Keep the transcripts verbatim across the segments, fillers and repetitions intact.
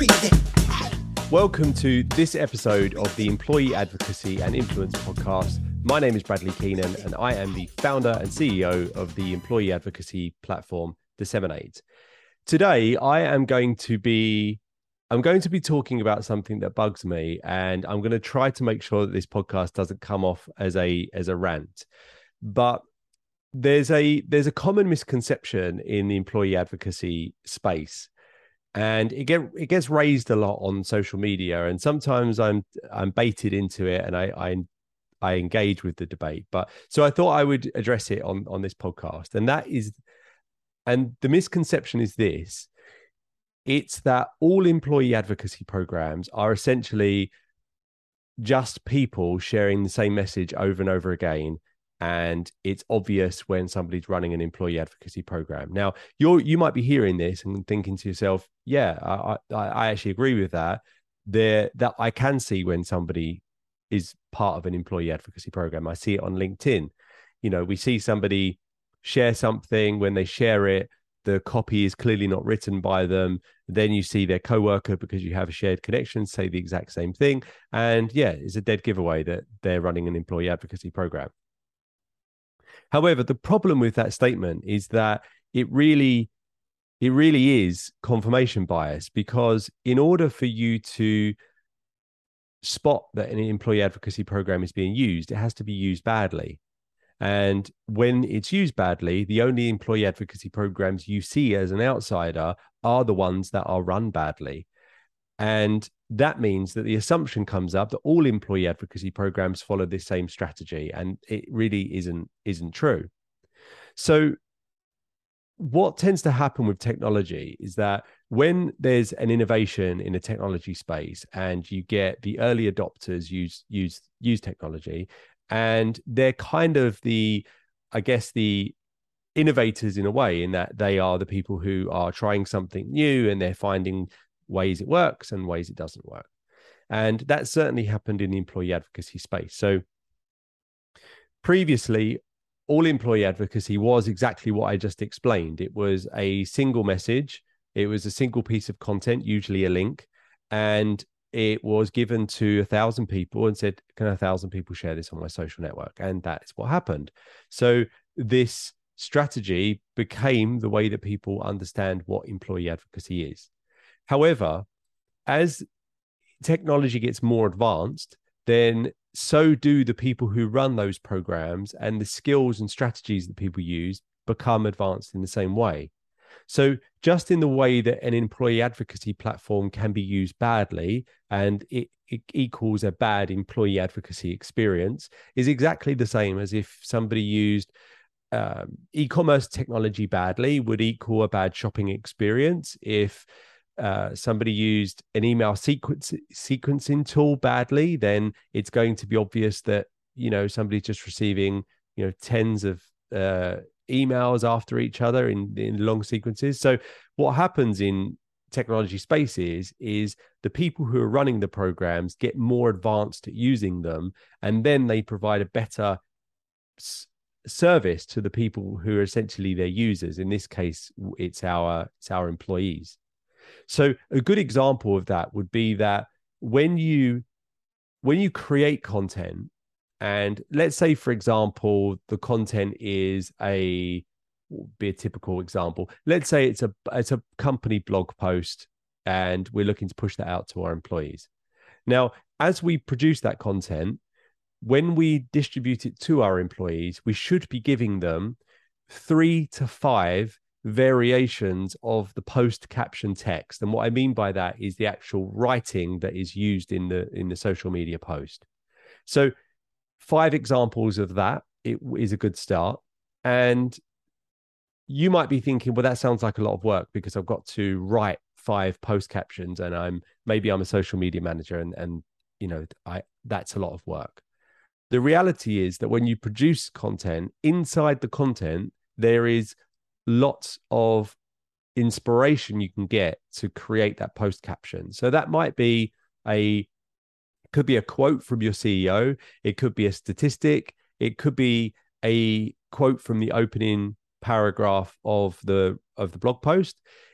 Welcome to this episode of the Employee Advocacy and Influence Podcast. My name is Bradley Keenan, and I am the founder and C E O of the employee advocacy platform Disseminate. Today, I am going to be I'm going to be talking about something that bugs me, and I'm going to try to make sure that this podcast doesn't come off as a as a rant. But there's a there's a common misconception in the employee advocacy space. And it get it gets raised a lot on social media, and sometimes I'm I'm baited into it, and I I, I engage with the debate. But so I thought I would address it on on this podcast, and that is, and the misconception is this: it's that all employee advocacy programs are essentially just people sharing the same message over and over again. And it's obvious when somebody's running an employee advocacy program. Now, you're you might be hearing this and thinking to yourself, "Yeah, I I, I actually agree with that. There, that I can see when somebody is part of an employee advocacy program. I see it on LinkedIn. You know, we see somebody share something. When they share it, the copy is clearly not written by them. Then you see their coworker, because you have a shared connection, say the exact same thing. And yeah, it's a dead giveaway that they're running an employee advocacy program." However, the problem with that statement is that it really, it really is confirmation bias, because in order for you to spot that an employee advocacy program is being used, it has to be used badly. And when it's used badly, the only employee advocacy programs you see as an outsider are the ones that are run badly. And that means that the assumption comes up that all employee advocacy programs follow this same strategy, and it really isn't isn't true. So what tends to happen with technology is that when there's an innovation in a technology space and you get the early adopters use use use technology, and they're kind of the, I guess, the innovators in a way, in that they are the people who are trying something new and they're finding ways it works and ways it doesn't work. And that certainly happened in the employee advocacy space. So previously, all employee advocacy was exactly what I just explained. It was a single message. It was a single piece of content, usually a link, and it was given to a thousand people and said, can a thousand people share this on my social network? And that is what happened. So this strategy became the way that people understand what employee advocacy is. However, as technology gets more advanced, then so do the people who run those programs, and the skills and strategies that people use become advanced in the same way. So just in the way that an employee advocacy platform can be used badly and it, it equals a bad employee advocacy experience, is exactly the same as if somebody used um, e-commerce technology badly would equal a bad shopping experience. If Uh, somebody used an email sequence sequencing tool badly, then it's going to be obvious that, you know, somebody's just receiving, you know, tens of uh, emails after each other in, in long sequences. So what happens in technology spaces is the people who are running the programs get more advanced at using them, and then they provide a better s- service to the people who are essentially their users. In this case, it's our it's our employees. So a good example of that would be that when you when you create content, and let's say, for example, the content is a be a typical example. Let's say it's a it's a company blog post, and we're looking to push that out to our employees. Now, as we produce that content, when we distribute it to our employees, we should be giving them three to five variations of the post caption text. And what I mean by that is the actual writing that is used in the in the social media post. So five examples of that, it is a good start. And you might be thinking, well, that sounds like a lot of work, because I've got to write five post captions, and I'm maybe I'm a social media manager, and and you know, I that's a lot of work. The reality is that when you produce content, inside the content, there is lots of inspiration you can get to create that post caption. So that might be a could be a quote from your C E O, it could be a statistic, it could be a quote from the opening paragraph of the of the blog post,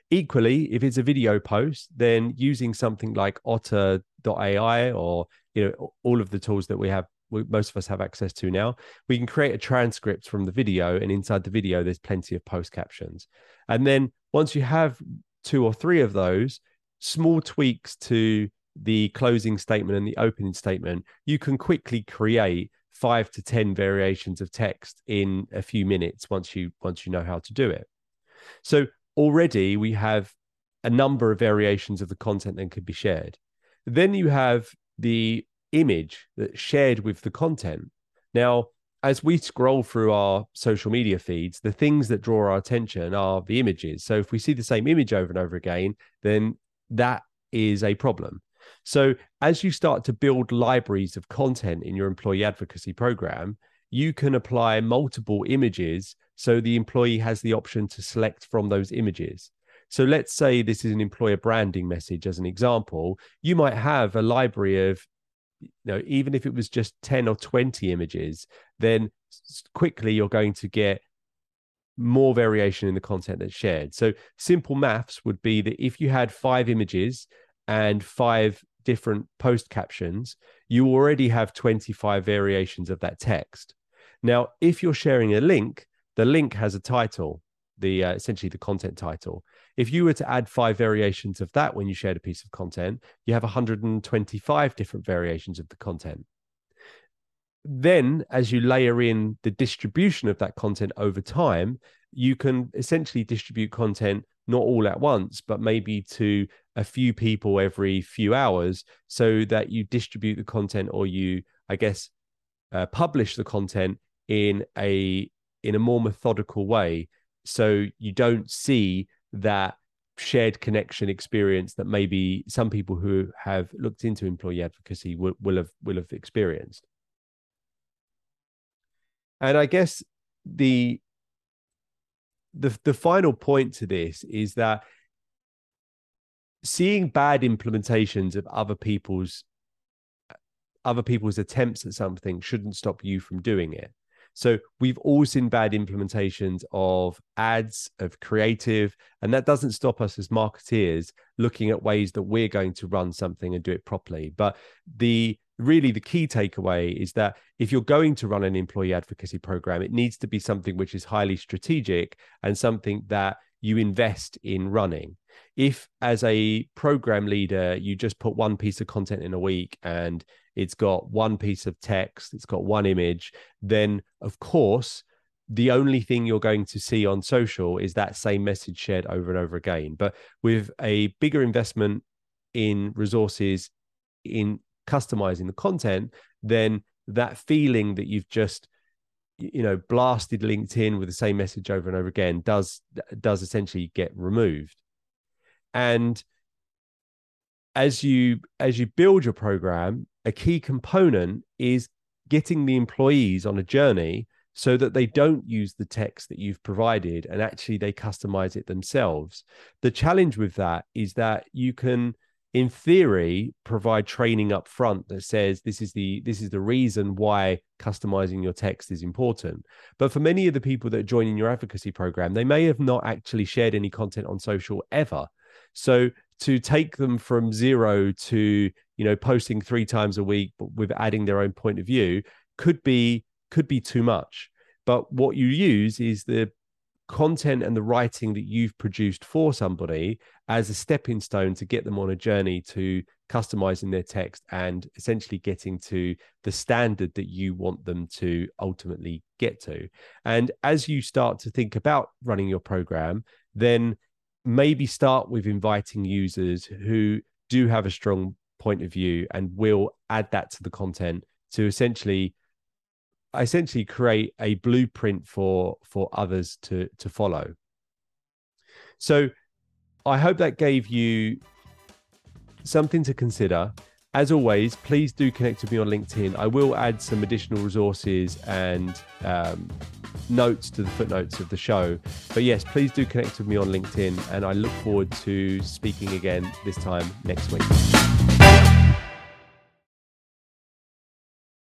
Equally, if it's a video post, then using something like otter dot A I, or you know, all of the tools that we have, we, most of us have access to now, we can create a transcript from the video, and inside the video there's plenty of post captions. And then once you have two or three of those, small tweaks to the closing statement and the opening statement, you can quickly create five to ten variations of text in a few minutes once you once you know how to do it. So already we have a number of variations of the content that could be shared. Then you have the image that's shared with the content. Now, as we scroll through our social media feeds, the things that draw our attention are the images. So if we see the same image over and over again, then that is a problem. So as you start to build libraries of content in your employee advocacy program, you can apply multiple images so the employee has the option to select from those images. So let's say this is an employer branding message as an example. You might have a library of, you know, even if it was just ten or twenty images, then quickly you're going to get more variation in the content that's shared. So simple maths would be that if you had five images and five different post captions, you already have twenty-five variations of that text. Now, if you're sharing a link, the link has a title, the uh, essentially the content title. If you were to add five variations of that when you shared a piece of content, you have one hundred twenty-five different variations of the content. Then, as you layer in the distribution of that content over time, you can essentially distribute content not all at once, but maybe to a few people every few hours, so that you distribute the content, or you, I guess, uh, publish the content in a in a more methodical way, so you don't see that shared connection experience that maybe some people who have looked into employee advocacy will, will have will have experienced. And I guess the the the final point to this is that seeing bad implementations of other people's other people's attempts at something shouldn't stop you from doing it. So we've all seen bad implementations of ads, of creative, and that doesn't stop us as marketeers looking at ways that we're going to run something and do it properly. But the really the key takeaway is that if you're going to run an employee advocacy program, it needs to be something which is highly strategic and something that you invest in running. If as a program leader, you just put one piece of content in a week and it's got one piece of text, it's got one image, then of course, the only thing you're going to see on social is that same message shared over and over again. But with a bigger investment in resources in customizing the content, then that feeling that you've just, you know, blasted LinkedIn with the same message over and over again does does essentially get removed. And as you as you build your program, a key component is getting the employees on a journey so that they don't use the text that you've provided and actually they customize it themselves. The challenge with that is that you can, in theory, provide training up front that says this is the this is the reason why customizing your text is important. But for many of the people that join in your advocacy program, they may have not actually shared any content on social ever. So to take them from zero to, you know, posting three times a week but with adding their own point of view could be could be too much. But what you use is the content and the writing that you've produced for somebody as a stepping stone to get them on a journey to customizing their text and essentially getting to the standard that you want them to ultimately get to. And as you start to think about running your program, then maybe start with inviting users who do have a strong point of view and will add that to the content to essentially essentially create a blueprint for for others to to follow. So I hope that gave you something to consider. As always, please do connect with me on LinkedIn. I will add some additional resources and um, notes to the footnotes of the show. But yes, please do connect with me on LinkedIn, and I look forward to speaking again this time next week.